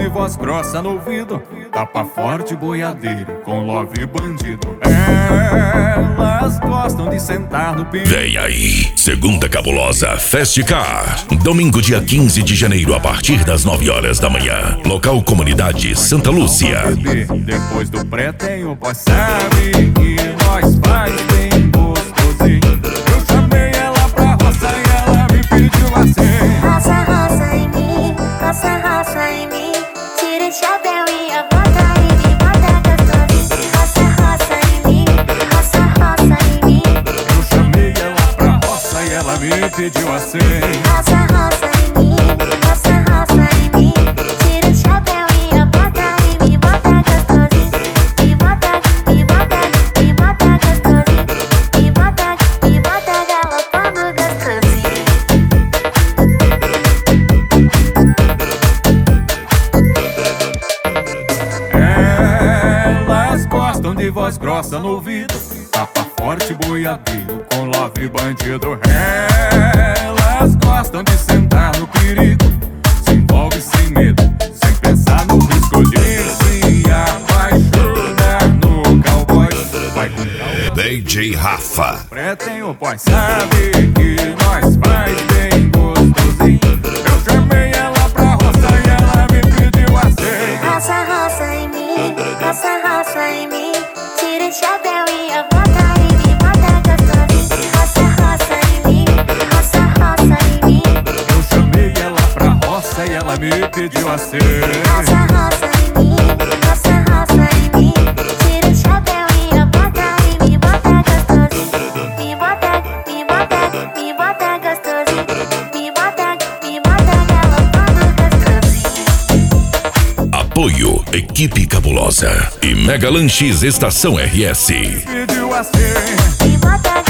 de voz grossa no ouvido, tapa forte boiadeiro com love bandido. Elas gostam de sentar no piso. Vem aí, Segunda Cabulosa Fest Car. Domingo, dia 15 de janeiro, a partir das 9 horas da manhã. Local Comunidade Santa Lúcia. Depois do pré tem o pós, sabe que nós faz bem gostosinho. Eu chamei ela pra roça e ela me pediu assim: roça, roça em mim, roça, roça em mim. Tira o chapéu e a bota e me bota gostosinho. Roça, roça em mim, roça, roça em mim. Eu chamei ela pra roça e ela me pediu assim: roça, roça em mim, roça, roça em mim. Tira o chapéu e a bota e me bota gostosinho. Me bota, me bota, me bota gostosinho. Me bota galopando gostosinho. Elas gostam de voz grossa no ouvido, tapa forte boiadeiro com love bandido. Elas gostam de sentar no perigo, se envolve sem medo, sem pensar no risco de se apaixonar no cowboy. Vai com calma, DJ Rafa. pré tem o pós, sabe que nós faz bem gostosinho. Eu chamei ela pra roça e ela me pediu assim: Roça, roça em mim, roça, roça em mim. Tira o chapéu e a bota e me bota gostosinho. Roça, roça em mim, roça, roça em mim. Eu chamei ela pra roça e ela me pediu assim: Roça, roça em mim, roça, roça em mim. Tira o chapéu e a bota e me bota gostosinho. Me bota, me bota, me bota gostosinho. Me bota galopando gostosinho. Apoio Equipe Cabulosa e Mega Lanches Estação RS. pediu assim. Me bota